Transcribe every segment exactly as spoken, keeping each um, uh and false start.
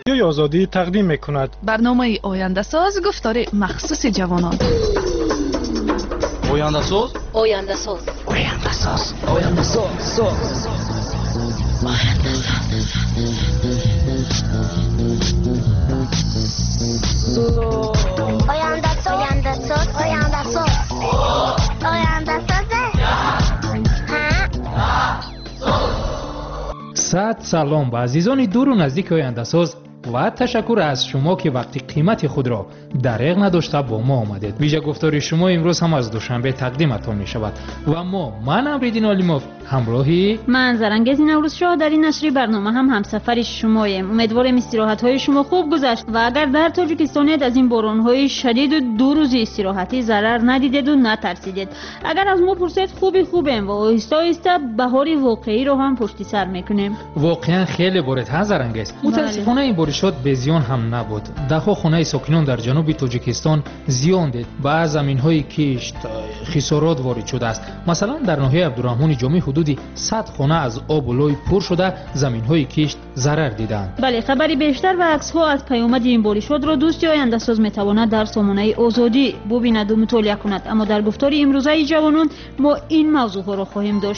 رادیوی آزادی تقدیم می‌کند برنامه آینده ساز گفتار مخصوص جوانان. آینده ساز آینده ساز آینده ساز آینده ساز آینده ساز آینده ساز آینده ساز آینده ساز سلام به عزیزان دور و نزدیک آینده ساز و تشکر از شما که وقتی قیمت خود را دریغ نداشته با ما آمدید. ویژه گفتار شما امروز هم از دوشنبه تقدیمتان می شود و ما من امریدین آلیموف همراهی من زرنگز نوروز شاه در این نشری برنامه هم همسفر شماییم. امیدوارم استراحت های شما خوب گذشت و اگر در تاجیکستان از این باران های شدید و دو روزی استراحتی ضرر ندیدید و نترسیدید. اگر از ما پرسید خوبی خوبیم و آهسته آهسته بهار واقعی رو هم پشت سر میکنیم. واقعا خیلی بارد ها زرنگز. متاسفانه این بارشات به زیان هم نبود. دهها خانه ساکنان در جنوب تاجیکستان زیان دید. بعض زمین‌های کشت خسارات وارد شده است. مثلا در ناحیه عبدالرحمن جامی حدودی صد خانه از آب و لای پر شده، زمین‌های کشت ضرر دیدند. بله، خبری بیشتر و عکس‌ها از پیامد این بارشات را دوستی آینده ساز می‌تواند در سامانه آزادی ببیند و مطالعه کند. اما در گفتار امروزه جوانان ما این موضوع را خواهیم داشت.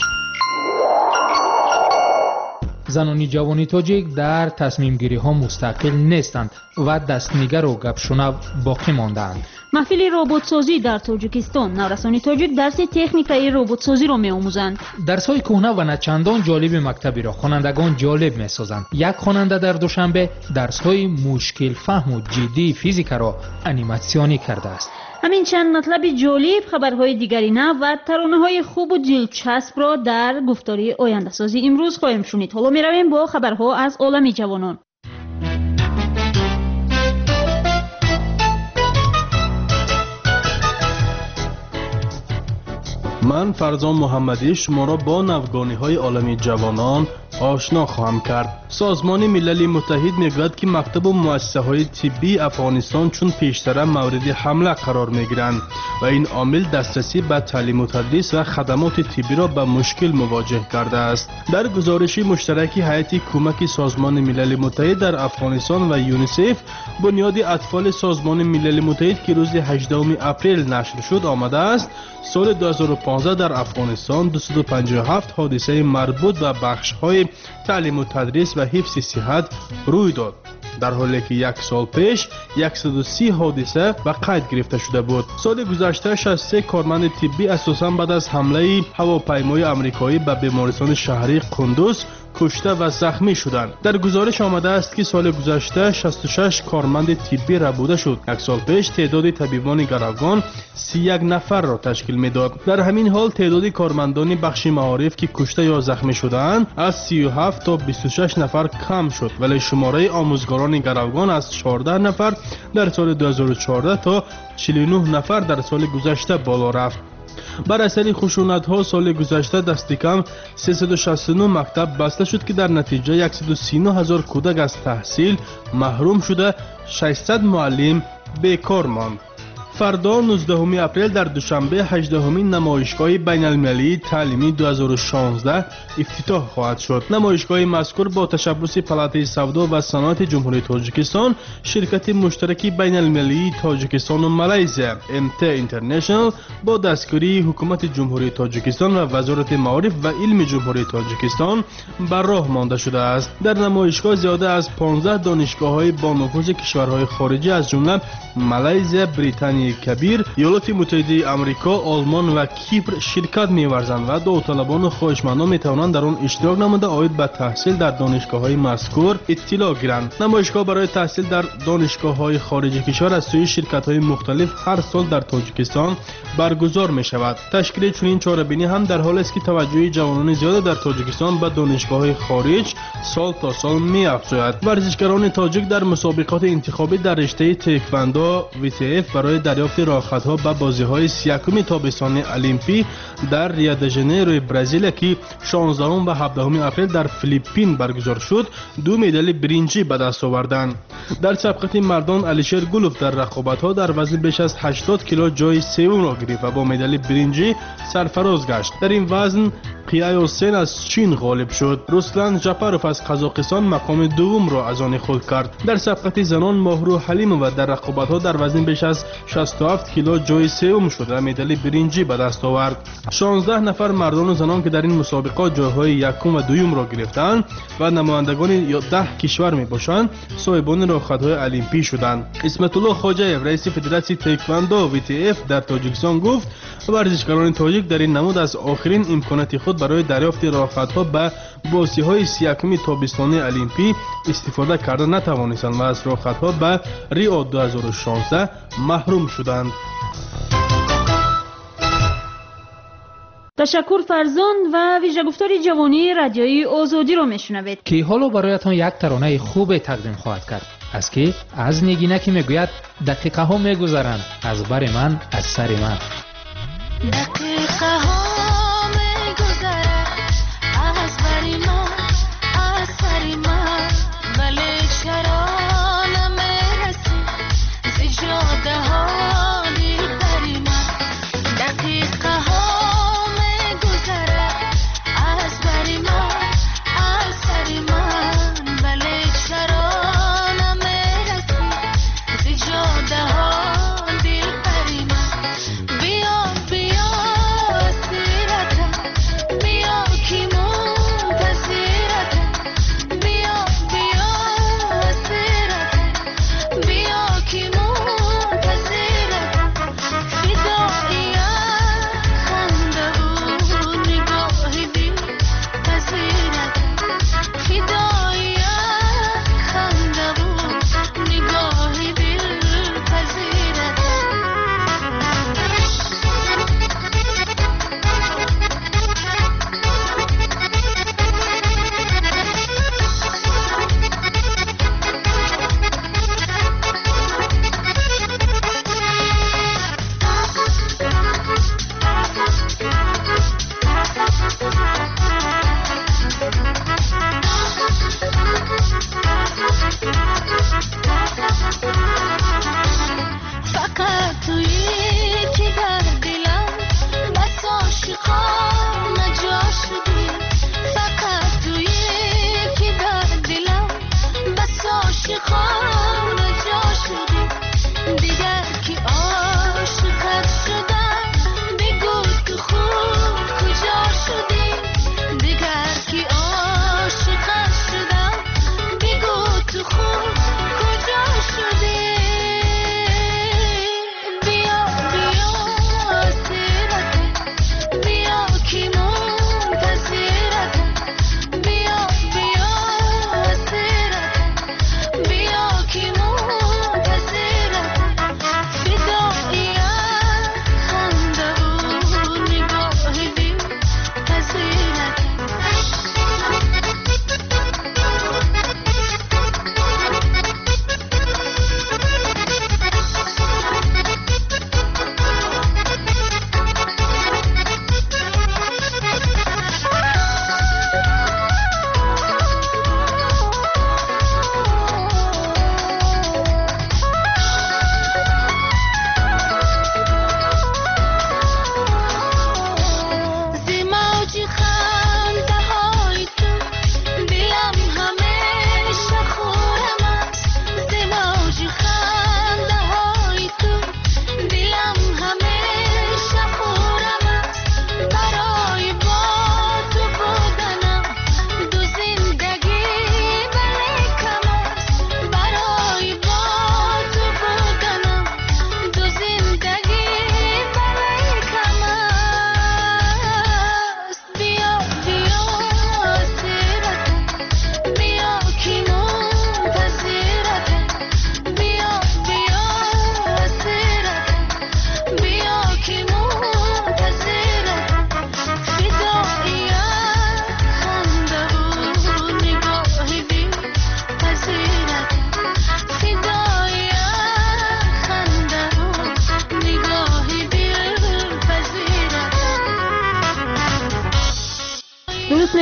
زنانی جوانی تاجیک در تصمیم گیری ها مستقل نیستند و دستنگر و گپشنو باقی ماندند. محفل ربات سازی در تاجیکستان. نورسانی تاجیک درس تکنیکای ربات سازی را می‌آموزند. درس های کهنه و نه چندان جالب مکتبی را خوانندگان جالب می‌سازند. یک خواننده در دوشنبه درس های مشکل فهم و جدی فیزیک را انیماسیونی کرده است. همین چند مطلب جالب، خبرهای دیگری نه و ترانه‌های خوب و دلچسب را در گفتاری آینده سازی امروز خواهیم شنید. حالا می‌رویم با خبرها از عالم جوانان. من فرزان محمدی شما را با نوگانی‌های عالمی جوانان آشنا خواهم کرد. سازمان ملل متحد میگوید که مکتب و مؤسسه‌های طبی افغانستان چون پیشتر مورد حمله قرار میگیرند و این عامل دسترسی به تعلیم و تدریس و خدمات طبی را به مشکل مواجه کرده است. در گزارشی مشترکی هیئت کمک سازمان ملل متحد در افغانستان و یونیسف بنیاد اطفال سازمان ملل متحد که روز هجدهم اپریل نشر شد آمده است سال دو هزار و پانزده در افغانستان دویست و پنجاه و هفت حادثه مربوط به بخش‌های تعلیم و تدریس و حفظ صحت روی داد، در حالی که یک سال پیش صد و سی حادثه به قید گرفته شده بود. سال گذشته شصت و سه کارمند طبی اساساً بعد از حمله هواپیمای آمریکایی به بیمارستان شهری قندوز کشته و زخمی شدند. در گزارش آمده است که سال گذشته شصت و شش کارمند طبی ربوده شد. یک سال پیش تعداد طبیبان گروگان سی و یک نفر را تشکیل میداد. در همین حال تعداد کارمندان بخش معارف که کشته یا زخمی شدند از سی و هفت تا بیست و شش نفر کم شد، ولی شماره آموزگاران گروگان از چهارده نفر در سال دو هزار و چهارده تا چهل و نه نفر در سال گذشته بالا رفت. بر اثر خشونت‌ها سال گذشته دست کم سیصد و شصت و نه مکتب بسته شد که در نتیجه صد و سی و نه هزار کودک از تحصیل محروم شده، ششصد معلم بیکار ماند. فردا نوزدهم اپریل در دوشنبه هجدهمین نمایشگاه بین‌المللی تعلیمی دو هزار و شانزده افتتاح خواهد شد. نمایشگاه مذکور با تشبث پالات سودا و صنعت جمهوری تاجیکستان، شرکت مشترک بین‌المللی تاجیکستان و مالزی ام تی اینترنشنال با دستیاری حکومت جمهوری تاجیکستان و وزارت معارف و علم جمهوری تاجیکستان بر راه مانده شده است. در نمایشگاه زیاده از پانزده دانشگاه‌های با نفوذ کشورهای خارجی از جمله مالزی، بریتانیا کبیر، ایالات متحده آمریکا، آلمان و کیپر شرکت می‌ورزند و داوطلبان و خواهشمندان می‌توانند در آن اشتراک نموده آید به تحصیل در دانشگاه‌های مذکور اطلاع گیرند. نمایشگاه برای تحصیل در دانشگاه‌های خارج کشور از سوی شرکت‌های مختلف هر سال در تاجیکستان برگزار می‌شود. تشکیل چنین چهاربینی هم در حالی است که توجه جوانان زیاد در تاجیکستان به دانشگاه‌های خارج سال تا سال می‌افزاید. ورزشکاران تاجیک در مسابقات انتخابی در رشته تکواندو وی تی اف برای دریافت راه‌حل‌ها به بازی‌های سی و یکم تابستانی المپی در ریو د ژانیرو برزیل که شانزدهم و هفدهم اپریل در فیلیپین برگزار شد، دو مدال برنجی به دست آوردند. در سبقت مردان علیشیر گلوف در رقابت‌ها در وزن بیش از هشتاد کیلو جای سوم را گرفت و با مدال برنجی سرفراز گشت. در این وزن قیایوسین از چین غالب شد. رسلان جاپاروف از قزاقستان مقام دوم را از آن خود کرد. در سبقت زنان ماهرو حلیمووا در رقابت‌ها در وزن بیش از شصت و هفت کیلو جای سوم شد و مدال برنجی به دست آورد. شانزده نفر مردان و زنان که در این مسابقات جایهای یکم و دوم را گرفتند و نمایندگان ده کشور میباشند صاحبان رقابت‌های المپی شدند. اسمت الله خواجه‌یف رئیس فدراسیون تایکواندو وی تی اف در تاجیکستان گفت ورزشکاران تاجیک در این نمود از آخرین امکانات خود برای دریافت رقابت‌ها به بازی‌های سی و یکم تابستانی المپی استفاده کرده نتوانستند و از رقابت‌ها به ریو دو هزار و شانزده محروم شدند. تشکر فرزان و ویژه گفتار جوانی رادیویی آزادی رو میشنوید که حالا برایتان یک ترانه خوب تقدیم خواهد کرد از که از نگینه که میگوید دقیقه ها میگذرند از بر من از سر من. دقیقه ها میگذرند از بر من از سر من ولی چرا نمیرسی زی جاده ها دل بر من. دقیقه ها بیا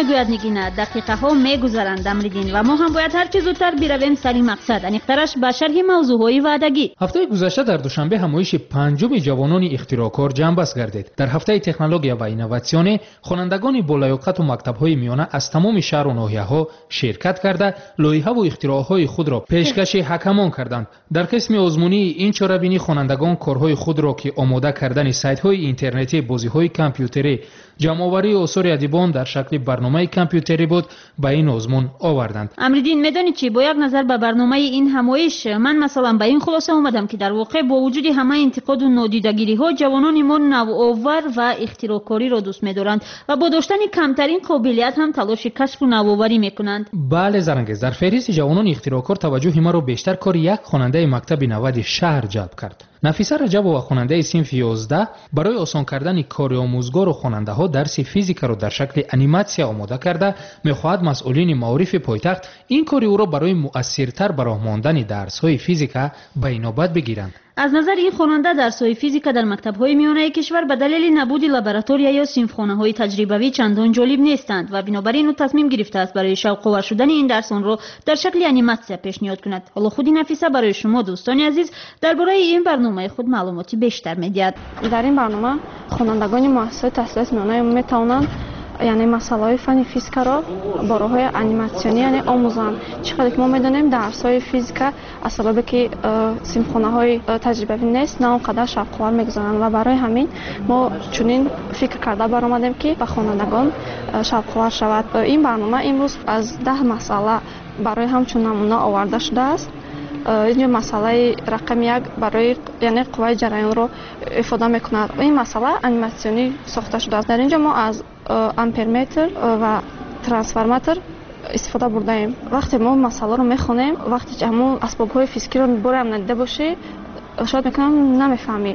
میگوید نگینا دقیقه ها میگذرند امریدین و ما هم باید هر چه زودتر برویم سری مقصد انیقترش به شرح موضوعهای وعدگی. هفته گذشته در دوشنبه همایش پنجم جوانان اختراعکار جنبش گردید. در هفته تکنولوژیا و اینواسیون خوانندگان بالایقت و مکتب‌های میانه از تمام شهر و ناحیه‌ها شرکت کرده لایحه و اختراعهای خود را پیشکش حکمان کردند. در قسم آزمونی این چاره‌بینی خوانندگان کارهای خود را که آماده کردن سایت‌های اینترنتی، بازی‌های کامپیوتری، جمع‌آوری آثار ادیبان در شکل برنامه کامپیوتری بود به این آزمون آوردند. امریدین میدانی چی؟ با یک نظر به برنامه این همایش من مثلا به این خلاصه اومدم که در واقع با وجود همه انتقاد و نادیدگیری‌ها جوانان ما نوآور و اختراعکاری را دوست می‌دارند و با داشتن کمترین قابلیت هم تلاش کسب و نوآوری می‌کنند. بله زرنگز، در فهرست جوانان اختراعکار توجه ما را بیشتر کار یک خواننده مکتب نود شهر جلب کرد. نفیسه رجب و خواننده صنف یازده برای آسان کردن کار آموزگار و خواننده ها درس فیزیک را در شکل انیماسیا آماده کرده می‌خواهد مسئولین معارف پایتخت این کاری او را برای مؤثرتر به راه ماندن درس های فیزیک به نوبت بگیرند. از نظر این خواننده درس‌های فیزیک در مکتب‌های میانه کشور به دلیل نبود لابراتوری یا صنفخانه‌های تجربوی چندان جالب نیستند و بنابراین او تصمیم گرفته است برای شوق آور شدن این درس آن را در شکل انیماسیا پیشنهاد کند. حالا خود نفیسه برای شما دوستان عزیز درباره این برنامه خود معلوماتی بیشتر می‌دهد. در این برنامه خوانندگان مؤسسه تحصیلات میانه می‌توانند یعنی مسائل فنی فیزیک را با راه‌های انیماسیونی یعنی آموزند. چقدر که ما می‌دانیم درس‌های فیزیک از سبب که صنفخانه‌های تجربوی نیست نه اونقدر شوق‌آور می‌گذارند و برای همین ما چنین فکر کرده برآمدیم که به خوانندگان شوق‌آور شود. این برنامه امروز از ده مسئله برای همچون نمونه آورده شده است. این مسئله رقم یک برای یعنی قوه جریان رو افاده میکند. این مسئله انیماسیونی ساخته شده است. در اینجا ما از امپرمتر و ترانسفورماتور استفاده برده ایم. وقتی ما مسئله رو میخونیم وقتی که همون اسباب‌های فیزیکی رو برام ندیده باشی شاید میکنم نمیفهمی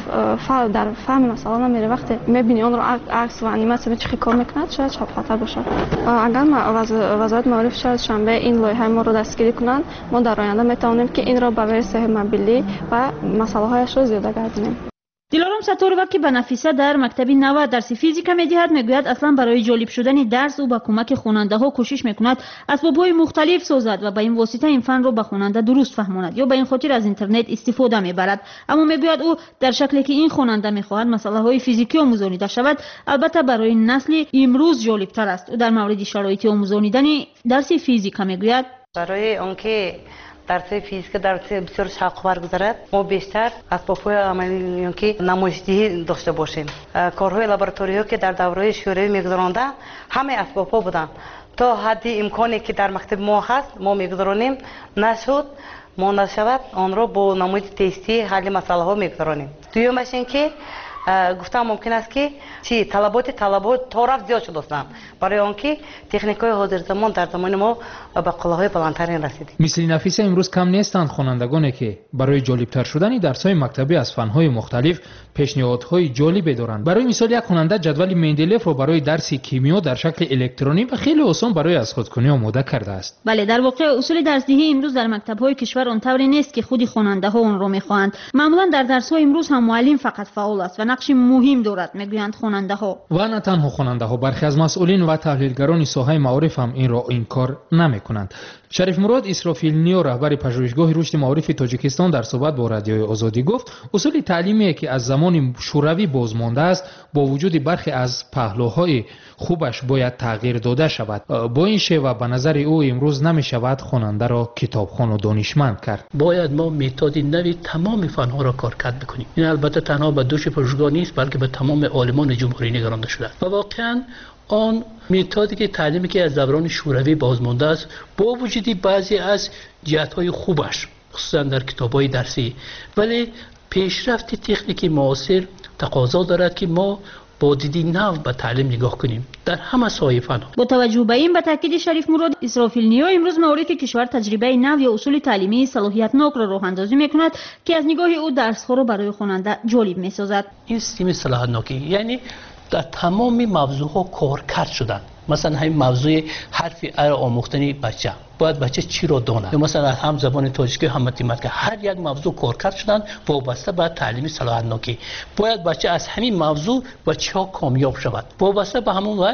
فعال در فهم مسئله نمیره. وقتی میبینی اون رو عکس و انیماسیون چه کار میکند شاید شب خاطر باشه. اگر وزارت معارف شاید شنبه این لایحه ما رو دستگیری کنند ما در آینده میتوانیم که این رو به ورسه مبلی و مسئله هایش رو زیاده گردانیم. دلارام ستاره وقتی به نفیسه در مکتب نود درس فیزیک میدهد میگوید اصلا برای جالب شدن درس او با کمک خواننده ها کوشش میکند اسباب‌های مختلف سازد و به این واسطه این فن رو به خواننده درست فهماند یا به این خاطر از اینترنت استفاده میبرد. اما میگوید او در شکلی که این خواننده میخواهد مسئله های فیزیکی آموزانیده شود البته برای نسل امروز جالب تر است. او در مورد شرایط آموزانیدن درس فیزیک میگوید برای آنکه درس فیزیک درس بسیار شوق‌آور گذرد ما بیشتر اسباب‌های عملی که نمایش‌دهی داشته باشیم. کارهای لابراتوری که در دوره شوروی میگذرانده همه اسباب‌ها بودند تا حدی امکانی که در مکتب ما هست ما میگذرانیم نشد ما نشود آن را با نمود تستی حل مسئله ها میگذرانیم. دومش این که گفتم ممکن است که چی طلبات طلبات طرف زیاد شده است برای آنکه تکنیک‌های حاضر زمان در زمان ما به قله‌های بلندتر رسیدیم. مثل نفیسه امروز کم نیستند خوانندگانی که برای جالبتر شدن درس‌های مکتبی از فن‌های مختلف پیشنهادهای جالب دارند. برای مثال یک خواننده جدول مندلیف را برای درس کیمیا در شکل الکترونی و خیلی آسان برای از خودکنی آماده کرده است. بله در واقع اصول درس‌دهی امروز در مکتب‌های کشور آنطوری نیست که خودی خواننده‌ها آن را می‌خواهند. معمولاً در درس‌های امروز هم معلم فقط فعال است و نقش مهم دارد میگویند خواننده‌ها. و نه تنها خواننده‌ها برخی از مسئولین و تحلیلگران ساحه معارف هم این را این کار نمی‌کنند. شریف مراد اسرافیل نیو رهبر پژوهشگاه رشد معارف تاجیکستان در صحبت با رادیوی آزادی گفت اصول تعلیمی که از زمان شوروی بازمانده است با وجود برخی از پهلوهای خوبش باید تغییر داده شود. با این شیوه به نظر او امروز نمی‌شود خواننده را کتابخوان و دانشمند کرد. باید ما متد نوی تمام فن‌ها را کارکرد بکنیم. این البته تنها به دوش پژوهشگاه نیست بلکه به تمام عالمان جمهوری نگرانده شده و واقعاً آن متدی که تعلیمی که از دوران شوروی بازمانده است با وجود بعضی از جهت‌های خوبش خصوصا در کتاب‌های درسی ولی پیشرفت تکنیکی معاصر تقاضا دارد که ما با دیدی نو به تعلیم نگاه کنیم در همه سایه فن‌ها. با توجه به این به تاکید شریف مراد اسرافیل نیو امروز معارف کشور تجربه نو یا اصول تعلیمی صلاحیتناک را راه اندازی می‌کند که از نگاه او درس‌ها را برای خواننده جالب می‌سازد. این سیستم صلاحیتناکی یعنی در تمام موضوعها کارکرد شدن. مثلا همین موضوع حرف ا آموختنی بچه باید بچه چی رو داند یا مثلا هم زبان تاجیکی هم متمتیک هر یک موضوع کارکرد شدن وابسته به تعلیم صلاحیتناکی باید بچه از همین موضوع بچه‌ها کامیاب شود وابسته به همون وقت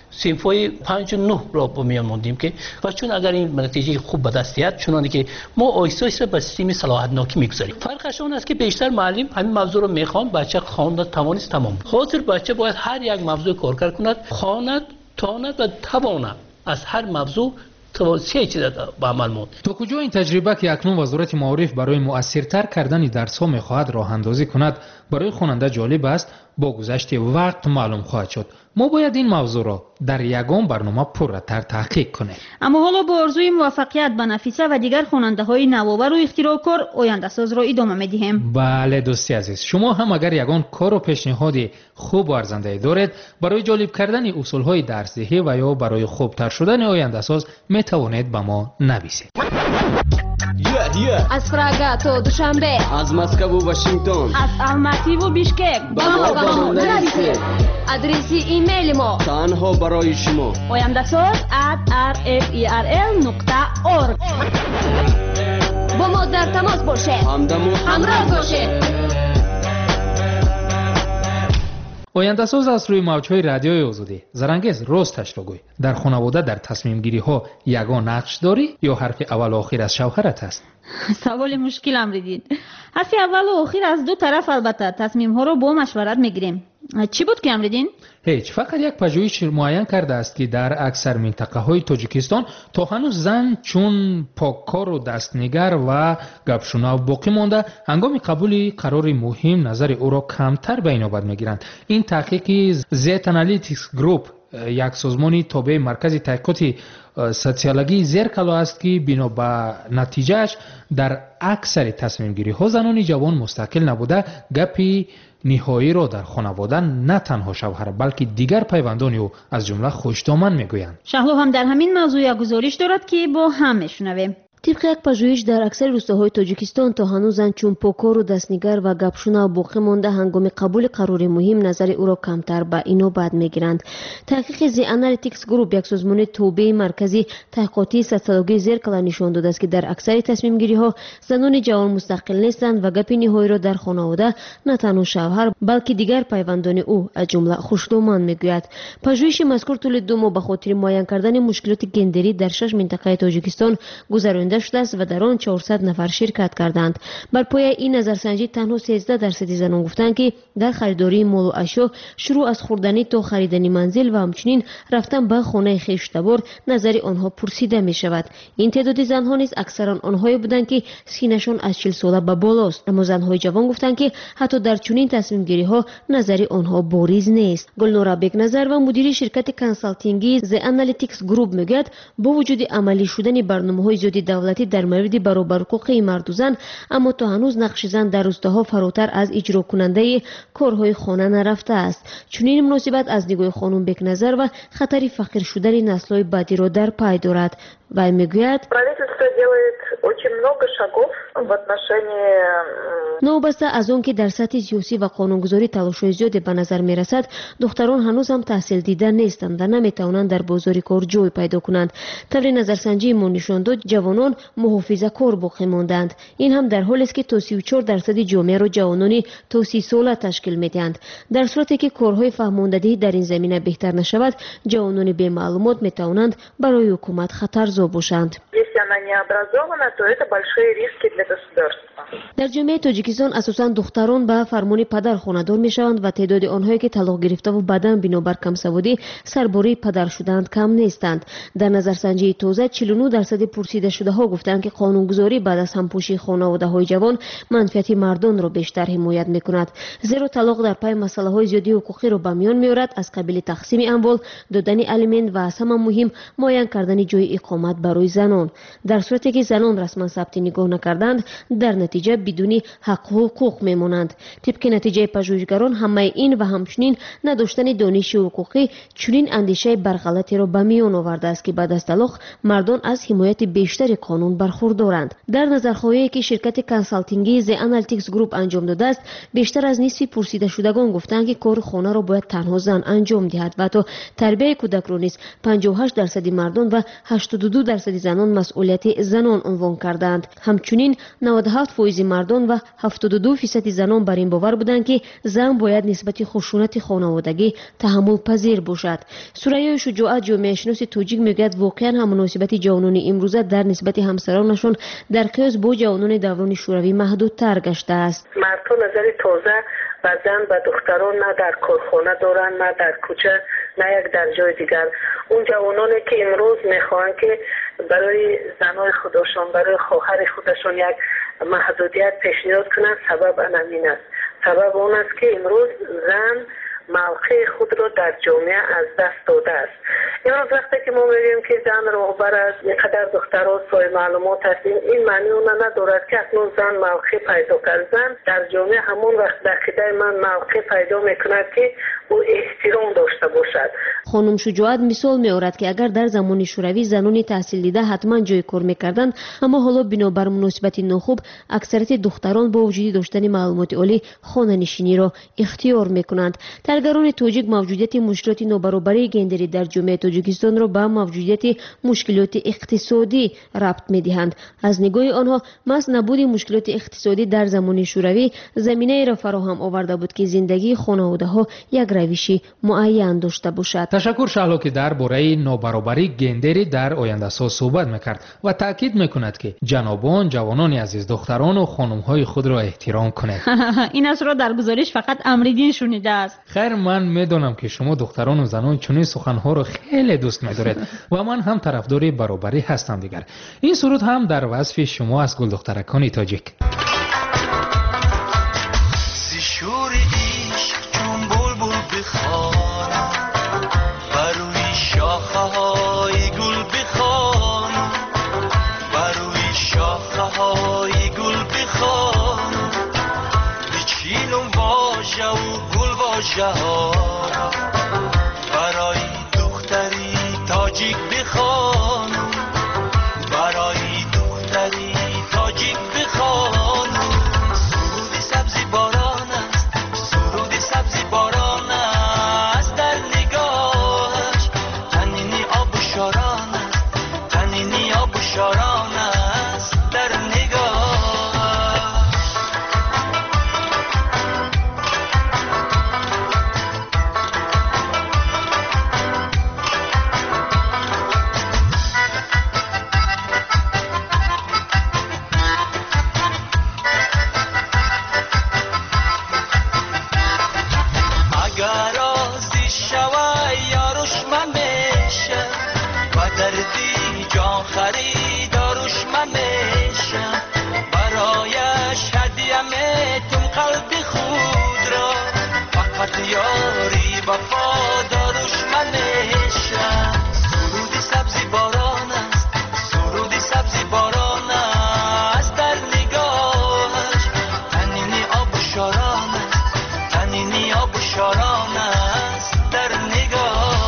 سینفای پنج و نه را با میان موندیم که و چون اگر این نتیجه خوب به دست بیاد چونانه که ما آیسته آیسته به سیستم صلاحیت ناکی میگذاریم. فرقش آن است که بیشتر معلم همین موضوع رو میخوان، بچه خواند توانست تمام. حاضر بچه باید هر یک موضوع کار کند، خواند، تواند و تواند از هر موضوع توانسته چیز به عمل موند. تا کجا این تجربه که اکنون وزارت معارف برای مؤثرتر کردن درس ها میخواهد راه اندازی کند برای خواننده جالب است با گذشت وقت معلوم خواهد شد. ما باید این موضوع را در یگان برنامه پرتر تحقیق کنیم. اما حالا با آرزوی موفقیت به نفیسه و دیگر خواننده های نوآور و اختراعکار آینده ساز را ادامه میدیم. بله دوستی عزیز، شما هم اگر یگان کار و پیشنهاد خوب و ارزنده دارید برای جالب کردن اصول های درسدهی و یا برای خوبتر شدن آینده ساز می توانید به ما نویسید. Yeah, yeah. از پراگا تا دوشنبه، از مسکو و واشنگتن، از الماتی و بیشکک با ما با ما نویسید. آدرس ایمیل ما تنها برای شما آینده ساز ات آر اف ای آر ال نقطه اورگ. با ما در تماس باشید، همدم و همراه باشید. آینده ساز از روی موجهای رادیوی آزادی. زرنگیز راستش را گوی، در خانواده در تصمیم گیری ها یگان نقش داری یا حرف اول و آخر از شوهرت است؟ سوال مشکل امریدین. حرف اول و آخر از دو طرف، البته تصمیم ها رو با مشورت میگیریم. چی بود که امریدین؟ هیچ، فقط یک پژوهش معین کرده است که در اکثر منطقه های تاجیکستان تا هنوز زن چون پاککار و دستنگر و گپشنو باقی مانده، هنگام قبول قرار مهم نظر او را کمتر به اینابت میگیرند. این تحقیقی زیت انالیتیکس گروپ، یک سازمانی تابع مرکز تحقیقات سوسیولوژی زیرکلو است که بنا به نتیجهش در اکثر تصمیم گیری ها زنان جوان مستقل نبوده گپی نهایی را در خانواده نه تنها شوهر بلکه دیگر پیوندان او از جمله خوشدامن میگویند. شهلا هم در همین موضوع گزارش دارد که با هم میشنویم. طبق یک پژوهش در اکثر روستاهای تاجیکستان تا هنوز چون پوکار و دستنگر و گپشنو باقی مانده هنگام قبول قرار مهم نظر او را کمتر به اینو بعد میگیرند. تحقیق زی انالیتیکس گروپ، یک سازمان تابع مرکزی تحقیقاتی سوسیولوژی زیرکلا نشان داده است که در اکثر تصمیم گیری ها زنان جوان مستقل نیستند و گپ نهایی را در خانواده نه تنها شوهر بلکه دیگر پیوندان او از جمله خوشدامن میگوید. پژوهش مذکور طول دو ماه به خاطر معاین کردن مشکلات گندری در شش منطقه تاجیکستان گذرانده شده است و در آن چهارصد نفر شرکت کردند. بر پایه این نظرسنجی تنها سیزده درصد زنان گفتند که در خریداری مال و اشیا، شروع از خوردنی تا خریدن منزل و همچنین رفتن به خانه خویشتبار نظر آنها پرسیده می شود. این تعداد زنها نیز اکثرا آنهایی بودند که سنشان از چهل ساله به بالاست، اما زنهای جوان گفتند که حتی در چنین تصمیم گیری ها نظر آنها باریز نیست. گلنورا بگنظر و مدیر شرکت کنسالتینگی ز انالیتیکس گروپ میگوید با وجود عملی شدن برنامه‌های زیادی دولتی در مورد برابر حقوق مرد و زن، اما تا هنوز نقش زن در روستاها فراتر از اجرا کننده کارهای خانه نرفته است. چنین مناسبت از نگاه خانم بگنظر و خطر فقیر شدن نسل‌های بعدی را در پی دارد و میگوید نوبسته از اون که در سطح سیاسی و قانونگذاری تلاش‌های زیادی به نظر میرسد، دختران هنوز هم تحصیل دیده نیستند و نمیتوانند در بازار کار جای پیدا کنند. طبق نظرسنجی ما نشان داد جوانان محافظه‌کار باقی ماندند. این هم در حالی است که تا سی و چهار درصد جامعه را جوانانی تا سی ساله تشکیل میدهند. در صورتی که کارهای فهماندهی در این زمینه بهتر نشود، جوانان بی معلومات میتوانند برای حکومت خطرزا باشند. در جامعه تاجیکستان اساساً دختران به فرمان پدر خانه‌دار میشوند و تعداد آنهایی که طلاق گرفته و بعداً بنابر کمسوادی سرباری پدر شدند کم نیستند. در نظرسنجی تازه چهل و نه درصد پرسیده شده ها گفتند که قانونگذاری بعد از همپوشی خانواده‌های جوان منفعت مردان را بیشتر حمایت میکند، زیرا طلاق در پای مسائل های حقوقی را به میان میآورد، از قبیل تقسیم اموال، دادن الیمنت و از همه مهم معین کردن جای اقامت برای زنان. در صورتی که زنان رسما ثبت نگاه نکردند، در نتیجه بدون حق و حقوق میمانند. طبق نتیجه پژوهشگران همه این و همچنین نداشتن دانش حقوقی چنین اندیشه برغلطی را به میان آورده است که بعد از طلاق مردان از حمایت بیشتر قانون برخوردارند. در نظرخواهی که شرکت کنسالتینگی ز انالیتیکس گروپ انجام داده است، بیشتر از نصف پرسیده شدگان گفتند که کار خانه را باید تنها زن انجام دهد و تا تربیت کودک را نیز پنجاه و هشت درصد مردان و هشتاد و دو درصد زنان مسئول فعالیت زنان عنوان کردند. همچنین نود و هفت درصد مردان و هفتاد و دو درصد زنان بر این باور بودند که زن باید نسبت خشونت خانوادگی تحمل پذیر باشد. ثریا شجاعت جامعه شناس تاجیک میگوید واقعا هم مناسبت جوانان امروزه در نسبت همسرانشان در قیاس با جوانان دوران شوروی محدودتر گشته است. مردها نظر تازه و زن و دختران نه در کارخانه دارن، نه در کوچه، نه یک در جای دیگر. اون جوانانی که امروز میخواهند که برای زنای خودشان، برای خواهر خودشان یک محدودیت پیشنهاد کنند، سبب همین است. سبب اون است که امروز زن موقع خود را در جامعه از دست داده است. امروز وقتی که ما میگیم که زن راهبر است، اینقدر دخترها سای معلومات هستیم، این معنی اون ندارد که اکنون زن موقع پیدا کرد. زن در جامعه همون وقت در عقیده من موقع پیدا میکند که او احترام داشته باشد. خانم شجاعت مثال میآورد که اگر در زمان شوروی زنان تحصیل دیده حتما جای کار میکردند، اما حالا بنابر مناسبت ناخوب اکثریت دختران با وجود داشتن معلومات عالی خانه نشینی را اختیار میکنند. کارگران تاجیک موجودیت مشکلات نابرابری گندری در جامعه تاجیکستان را به موجودیت مشکلات اقتصادی ربط می‌دهند. از نگاه آنها محض نبود مشکلات اقتصادی در زمان شوروی زمینه را فراهم آورده بود که زندگی خانواده‌ها یک روشی معین داشته باشد. تشکر شهلا که درباره نابرابری گندری در آینده ساز صحبت می‌کرد و تاکید می‌کند که جنابان جوانان عزیز دختران و خانم‌های خود را احترام کنند. این است را در گزارش فقط امریدین شنیده است. خیر، من میدونم که شما دختران و زنان چنین سخنها رو خیلی دوست می‌دارید و من هم طرفدار برابری هستم دیگر. این سرود هم در وصف شما از گل دخترکان تاجیک. شور عشق چون بلبل بخوانم، بر روی شاخه های گل بخوانم، بر روی شاخه های گل بخوانم، بچینم واژه و گل واژه ها را، برای دختری تاجیک بخوانم، برای دختری تاجیک بخوانم. سرود سبزی باران است، سرود سبزی باران است، در نگاهش تنینی آب و شاران است، تنینی آب و شاران است در نگاهش. خریدارش من میشم، برایش هدیه میتونم قلب خود را، فقط یاری وفادارش من میشم. سرودی سبزی باران است، سرودی سبزی باران است، در نگاهش تنینی آب و شاران است، تنینی آب و شاران است در نگاهش.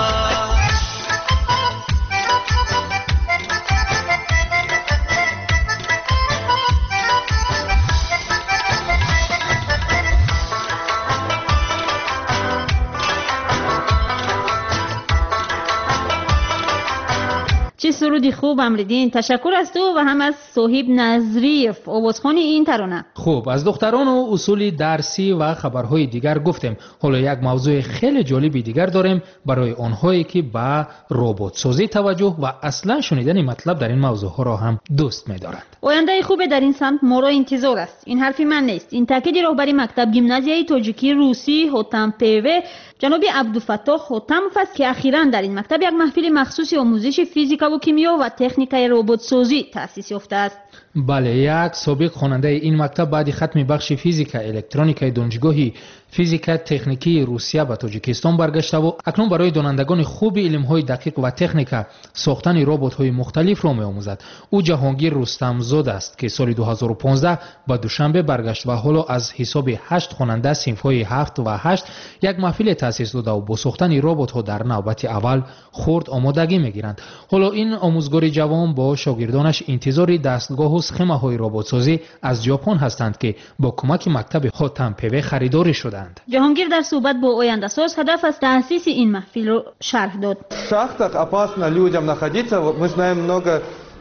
چه سرودی خوب امریدین. تشکر از تو و هم از صاحب نظریف آوازخوان این ترانه. خوب، از دختران و اصول درسی و خبرهای دیگر گفتیم. حالا یک موضوع خیلی جالبی دیگر داریم برای آنهایی که به ربات سازی توجه و اصلا شنیدن مطلب در این موضوع ها را هم دوست می‌دارند. آینده خوب در این سمت ما را انتظار است. این حرفی من نیست. این تاکید راهبر مکتب گیمنازیای تاجیکی روسی هوتام پیوه جناب عبدالفتاح هوتاموف است که اخیراً در این مکتب یک محفل مخصوص آموزش فیزیکا و کیمیا و تکنیکای ربات سازی تأسیس یافته است. بله، یک سابق خواننده این مکتب بعد ختم بخش فیزیکا الکترونیکای دانشگاهی فیزیکا تکنیکی روسیه به تاجیکستان برگشته و اکنون برای دانندگان خوب علم‌های دقیق و تکنیکا ساختن ربات‌های مختلف را می‌آموزد. او جهانگیر رستمزاده است که سال دو هزار و پانزده به دوشنبه برگشت و حالا از حساب هشت خواننده صنف‌های هفت و هشت یک محفل تأسیس داده و با ساختن ربات‌ها در نوبت اول خرد آمادگی می‌گیرند. حالا این آموزگار جوان با شاگردانش انتظار دستگاه و سخمه‌های ربات‌سازی از ژاپن هستند که با کمک مکتب هوتام پیوه خریداری شدند. جهانگیر در صحبت با آینده ساز هدف از تأسیس این محفل رو شرح داد. В шахтах опасно людям находиться. Мы знаем много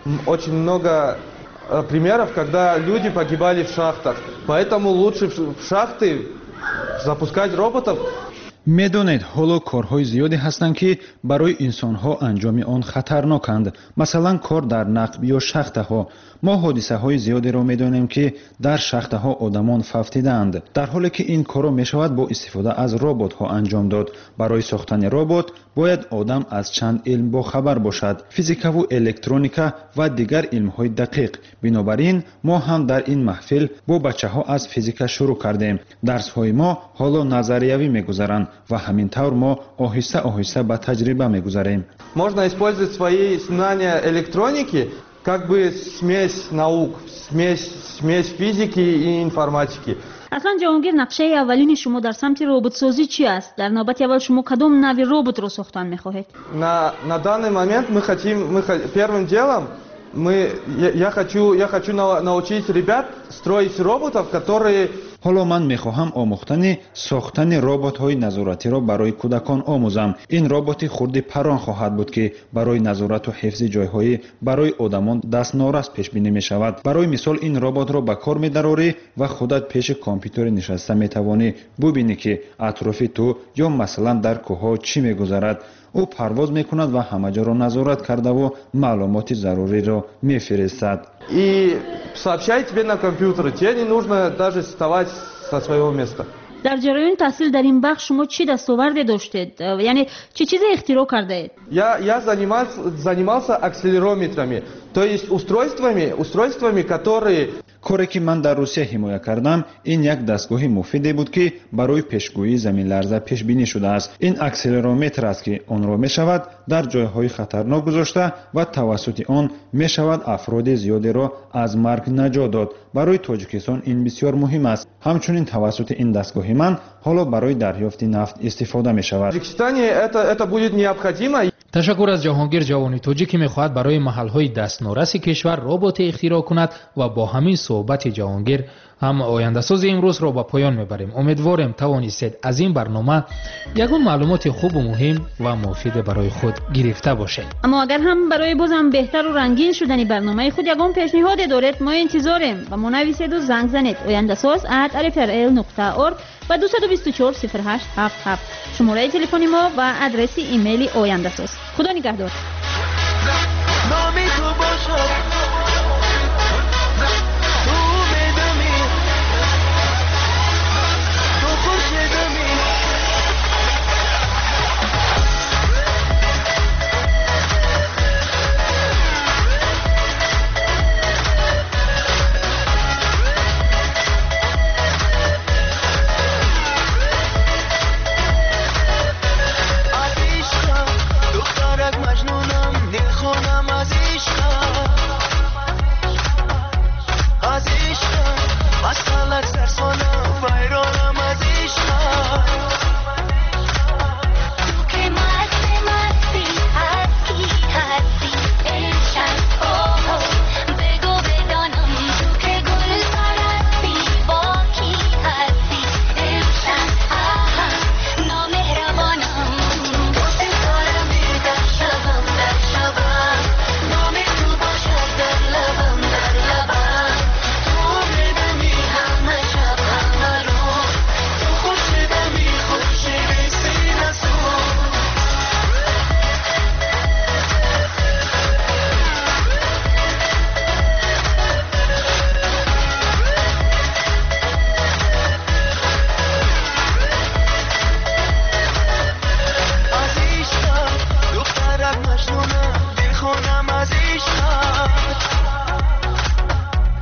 Очень много примеров, когда люди погибали в шахтах. Поэтому лучше в шахты запускать роботов. медонед ҳоло корҳои зиёде ҳастанд ки барои инсонҳо анҷоми он хатарноканд. масалан кор дар нақб ё шахтаҳо. мо ҳодисаҳои зиёдеро медонем ки дар шахтаҳо одамон фавтидаанд, дар ҳоле ки ин корро мешавад бо истифода аз роботҳо анҷом дод. барои сохтани робот бояд одам аз чанд илм бохабар бошад: физикаву электроника ва дигар илмҳои дақиқ. бинобар ин мо ҳам дар ин маҳфил бо бачаҳо аз физика шурӯъ кардем. дарсҳои мо ҳоло назариявӣ мегузаранд ва ҳамин тавр мо оҳиста оҳиста ба таҷриба мегузарем. Можно использовать свои знания электроники как бы смесь наук, смесь, смесь физики и информатики. аслан ҷаҳонгир, нақшаи аввалини шумо дар самти роботсозӣ чи аст? дар навбати аввал шумо кадом нави роботро сохтан мехоҳед? На, на данный момент мы хотим, мы, первым делом мы, я, я хочу, я хочу научить ребят строить роботов, которые... ҳоло ман мехоҳам омӯхтани сохтани роботҳои назоратиро барои кӯдакон омӯзам. ин роботи хурди паррон хоҳад буд ки барои назорату ҳифзи ҷойҳои барои одамон дастнорас пешбинӣ мешавад. барои мисол ин роботро ба кор медарорӣ ва худат пеши компютери нишаста метавонӣ бубинӣ ки атрофи ту ё масалан дар кӯҳҳо чӣ мегузарад. ӯ парвоз мекунад ва ҳама ҷоро назорат кардаву маълумоти заруриро мефиристад. И сообщай тебе на компьютере, тебе не нужно даже вставать со своего места. дар ҷараёни таҳсил дар ин бахш шумо чӣ дастоварде доштед? яъне чӣ чизе ихтироъ кардаед? Я, я занимался, занимался акселерометрами, то есть устройствами, устройствами, которые... коре ки ман дар русия ҳимоя кардам, ин як дастгоҳи муфиде буд ки барои пешгӯии заминларза пешбинӣ шудааст. ин акселерометр аст ки онро мешавад дар ҷойҳои хатарнок гузошта ва тавассути он мешавад афроди зиёдеро аз марг наҷот дод. барои тоҷикистон ин бисёр муҳим аст. ҳамчунин тавассути ин дастгоҳи ман ҳоло барои дарёфти нафт истифода мешавад. В Тоҷикистоне это, это будет необходимо. ташаккур аз ҷаҳонгир ҷавони тоҷик ки мехоҳад барои маҳалҳои дастнораси кишвар роботе ихтироъ кунад ва бо ҳамин суҳбати ҷаҳонгир ҳам ояндасози имрӯзро ба поён мебарем. умедворем тавонистед аз ин барнома ягон маълумоти хубу муҳим ва муфиде барои худ гирифта бошед. аммо агар ҳам барои бозам беҳтару рангин шудани барномаи худ ягон пешниҳоде доред, мо интизорем. ба мо нависеду занг занед ояндасоз at r f r l нуқта org ва ду ду чор сифр ҳашт ҳафт ҳафт шумораи телефони мо ва адреси имейли ояндасоз. худо нигаҳдор.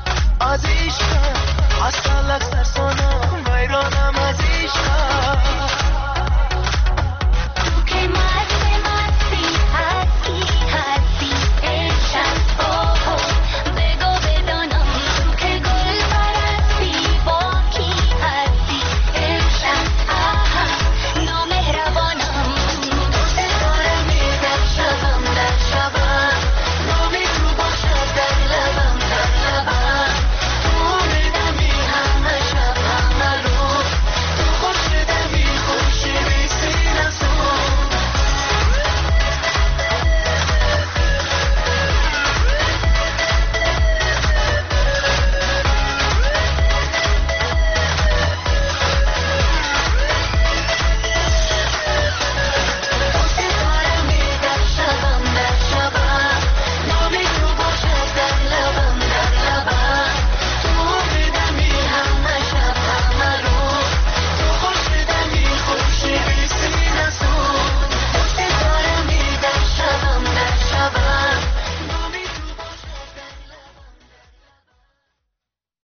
از عشق از سلک سرسانم ویرانم از عشق